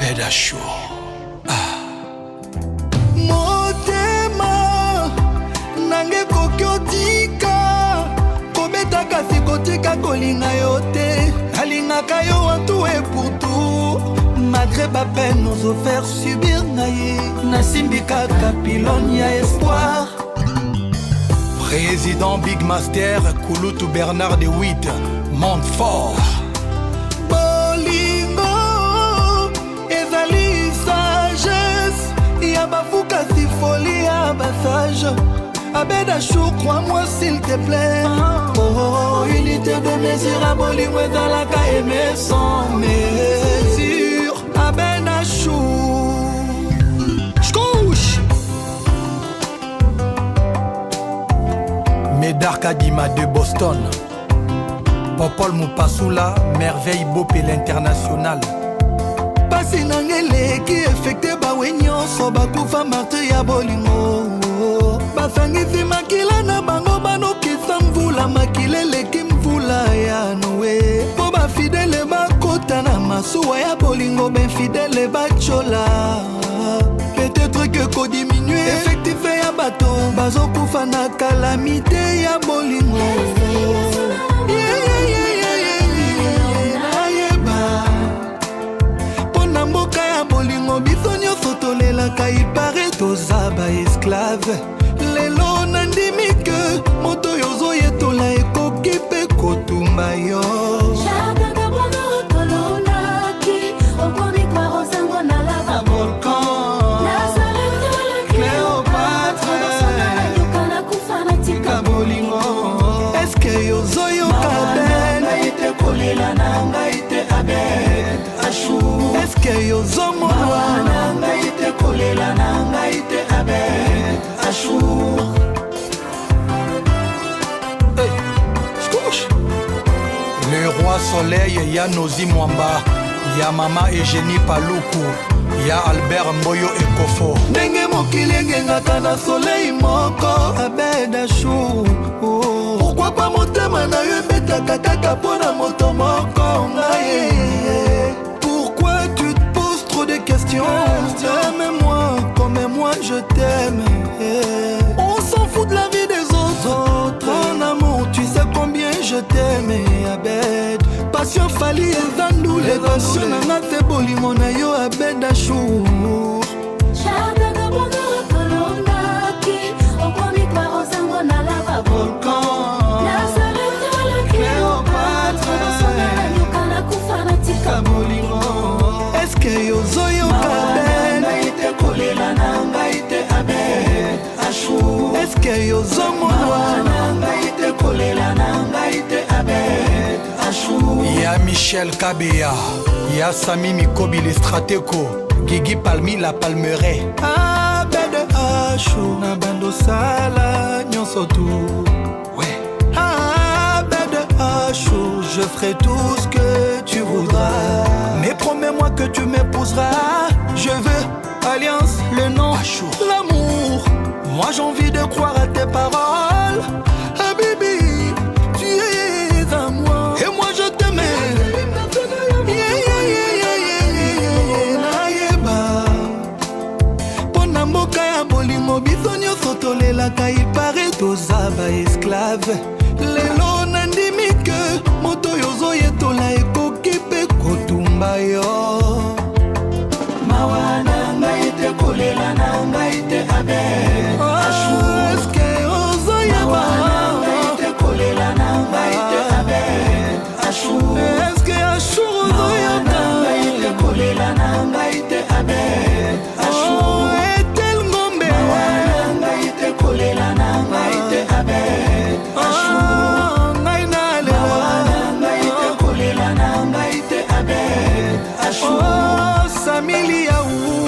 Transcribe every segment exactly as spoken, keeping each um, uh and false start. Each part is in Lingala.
Abed Achou. Motema nange kokiotika kobeta kasi kotika kolinga yo te alingaka yo wantu e pour tout malgré ba peine nous offert subir naye nasimbika kapilon ya espoir. Président Big Master Kouloutou Bernard de Witt monte fort. Bolingo ezali sagesse ya bafuka si folie ya basage. Abed Achou, crois-moi s'il te plaît. Oh, oh, unité de mesure à bolingo ezalaka aimer sans mesure. Abed Achou J'couche Médard Kadima de Boston. Popol Moupassoula, merveille Bopé l'international. pasi nangele ki effecté bawe nyonso bakufa marte ya bolingo. Basangisi makila na bango banokisa mvula makila eleki mvula ya noe. Po bafidele bakota na masuwa ya bolingo benfidele bachola. Peut-être que kodiminue effectif ya bato bazokufa na calamité ya bolingo. Yeah, yeah, yeah, yeah, yeah, yeah. Nayeba pona mboka ya bolingo biso nyonso tolelaka ipare toza ba esclave. Lelo nandimi ke moto yozo yetola ekoki mpe kotumba yo. Eske yozo yoka ben eske yozo mwana Le roi soleil, ya Nozi Mwamba, ya mama Eugénie Paluku, ya Albert Mboyo Ekofo. Ndenge mokili engengaka na soleil moko. Abed Achou, pourquoi pas motema na yo ebetaka kaka mpona moto moko ngaye. Pourquoi tu te poses trop de questions? Aime-moi comme moi je t'aime. On s'en fout de la vie des autres. En amour tu sais combien je t'aime. Abed passion fali ezandu les passion nanga te bolingo na yo. Abed Achou eske yozo yoka ben eske yozo mwana Ya Michel Kabea, ya Sami Mikobi le Strateko, Gigi Palmi la Palmeret. Abed Achou na bando sala nyonso tu. Ouais. Abed Achou, je ferai tout ce que tu voudras. Mais promets-moi que tu m'épouseras. Je veux alliance, le nom, Achou, l'amour. Moi j'ai envie de croire à tes paroles. Habibi, tu es à moi. Et moi je t'aimais. Yeah, yeah, yeah, yeah, yeah, yeah. Nayeba pona mboka ya bolingo biso nyonso tolelaka ipare toza ba esclave. Lelo nandimi ke moto yozo yetola ekoki mpe kotumba yo. Mawana ngai te kolela na ngai te Abed Achou. Eske ozo yeba ngai te kolela na ngai te Abed Achou. Eske Achou ozo yeba ngai te kolela na ngai te Abed Achou. Etel ngombe ngai te kolela na ngai te Abed Achou. Ngai na lewa ngai te kolela na ngai te Abed Achou. Samili ya u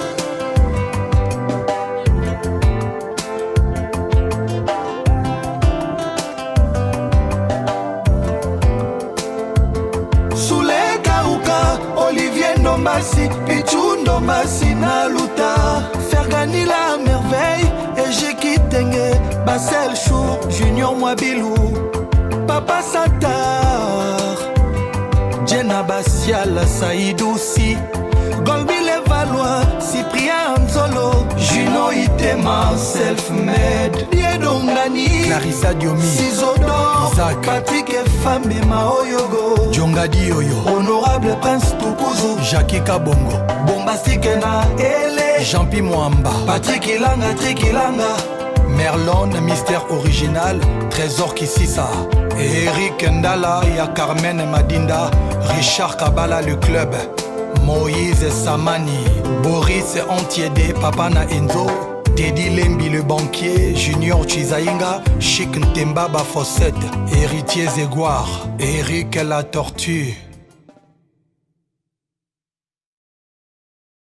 Soule Kauka, Olivier Ndombasi, Pichou Ndombasi na luta. Fergani la merveille, et j'ai quitté Basel Chou, Junior Mwabilou, Papa Satar, Jenna Basial, Saïd aussi, Golby Valois, Cyprien Anzolo, Juno Itema, Self-Made, Diedongani, Clarissa Diomi, Sizodor, Isaac, Patrick Efambe Maoyogo, Djonga Dioyo, Honorable Prince Tukuzu, Jackie Kabongo, Bombastique na Ele, Jean-Pi Mwamba, Patrick Ilanga, Trick Ilanga, Merlon, Mystère Original, Trésor Kississa, Eric Ndala, ya Carmen Madinda, Richard Kabala le club, Moïse Samani, Boris Antiede, Papa na Enzo, Teddy Lembi le banquier, Junior Chizainga, Chic Ntemba Bafossette, Héritier Zégoire, Eric la tortue.